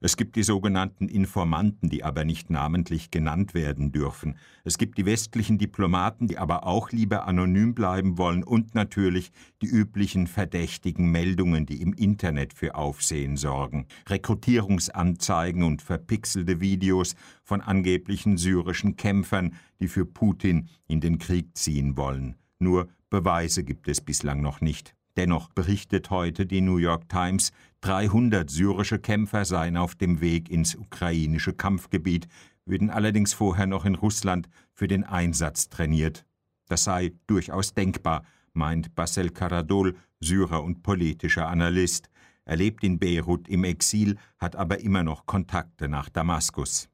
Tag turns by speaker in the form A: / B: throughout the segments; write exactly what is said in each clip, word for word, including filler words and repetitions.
A: Es gibt die sogenannten Informanten, die aber nicht namentlich genannt werden dürfen. Es gibt die westlichen Diplomaten, die aber auch lieber anonym bleiben wollen und natürlich die üblichen verdächtigen Meldungen, die im Internet für Aufsehen sorgen. Rekrutierungsanzeigen und verpixelte Videos von angeblichen syrischen Kämpfern, die für Putin in den Krieg ziehen wollen. Nur Beweise gibt es bislang noch nicht. Dennoch berichtet heute die New York Times, dreihundert syrische Kämpfer seien auf dem Weg ins ukrainische Kampfgebiet, würden allerdings vorher noch in Russland für den Einsatz trainiert. Das sei durchaus denkbar, meint Bassel Karadol, Syrer und politischer Analyst. Er lebt in Beirut im Exil, hat aber immer noch Kontakte nach Damaskus.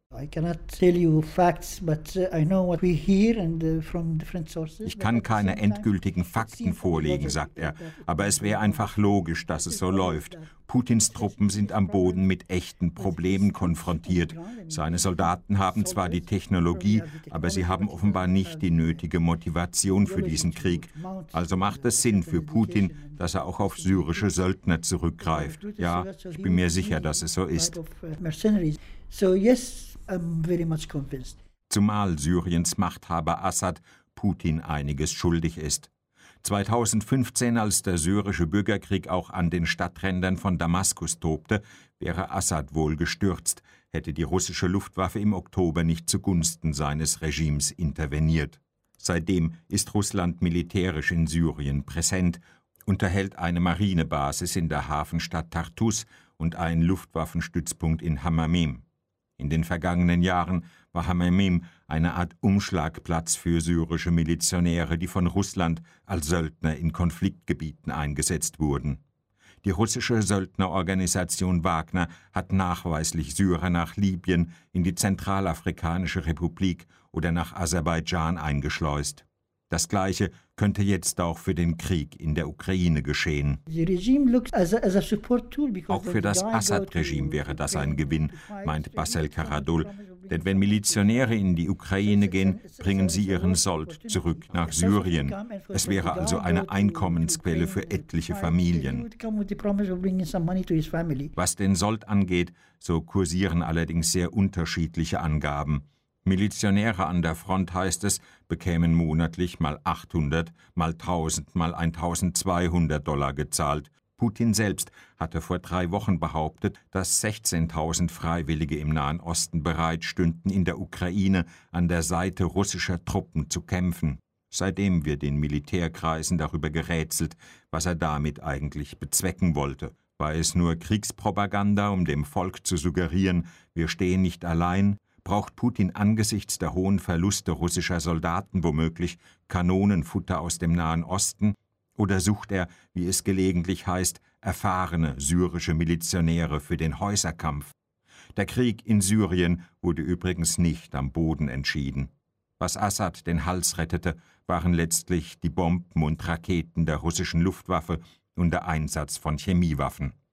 A: Ich kann keine endgültigen Fakten vorlegen, sagt er, aber es wäre einfach logisch, dass es so läuft. Putins Truppen sind am Boden mit echten Problemen konfrontiert. Seine Soldaten haben zwar die Technologie, aber sie haben offenbar nicht die nötige Motivation für diesen Krieg. Also macht es Sinn für Putin, dass er auch auf syrische Söldner zurückgreift. Ja, ich bin mir sicher, dass es so ist.
B: So yes, I'm very much convinced.
A: Zumal Syriens Machthaber Assad Putin einiges schuldig ist. zweitausendfünfzehn, als der syrische Bürgerkrieg auch an den Stadträndern von Damaskus tobte, wäre Assad wohl gestürzt, hätte die russische Luftwaffe im Oktober nicht zugunsten seines Regimes interveniert. Seitdem ist Russland militärisch in Syrien präsent, unterhält eine Marinebasis in der Hafenstadt Tartus und einen Luftwaffenstützpunkt in Hamamim. In den vergangenen Jahren war Hamamim eine Art Umschlagplatz für syrische Milizionäre, die von Russland als Söldner in Konfliktgebieten eingesetzt wurden. Die russische Söldnerorganisation Wagner hat nachweislich Syrer nach Libyen, in die Zentralafrikanische Republik oder nach Aserbaidschan eingeschleust. Das Gleiche könnte jetzt auch für den Krieg in der Ukraine geschehen. Auch für das Assad-Regime wäre das ein Gewinn, meint Bassel Karadol. Denn wenn Milizionäre in die Ukraine gehen, bringen sie ihren Sold zurück nach Syrien. Es wäre also eine Einkommensquelle für etliche Familien. Was den Sold angeht, so kursieren allerdings sehr unterschiedliche Angaben. Milizionäre an der Front, heißt es, bekämen monatlich mal achthundert, mal tausend, mal eintausendzweihundert Dollar gezahlt. Putin selbst hatte vor drei Wochen behauptet, dass sechzehntausend Freiwillige im Nahen Osten bereit stünden, in der Ukraine an der Seite russischer Truppen zu kämpfen. Seitdem wird in Militärkreisen darüber gerätselt, was er damit eigentlich bezwecken wollte. War es nur Kriegspropaganda, um dem Volk zu suggerieren, wir stehen nicht allein? Braucht Putin angesichts der hohen Verluste russischer Soldaten womöglich Kanonenfutter aus dem Nahen Osten? Oder sucht er, wie es gelegentlich heißt, erfahrene syrische Milizionäre für den Häuserkampf? Der Krieg in Syrien wurde übrigens nicht am Boden entschieden. Was Assad den Hals rettete, waren letztlich die Bomben und Raketen der russischen Luftwaffe und der Einsatz von Chemiewaffen.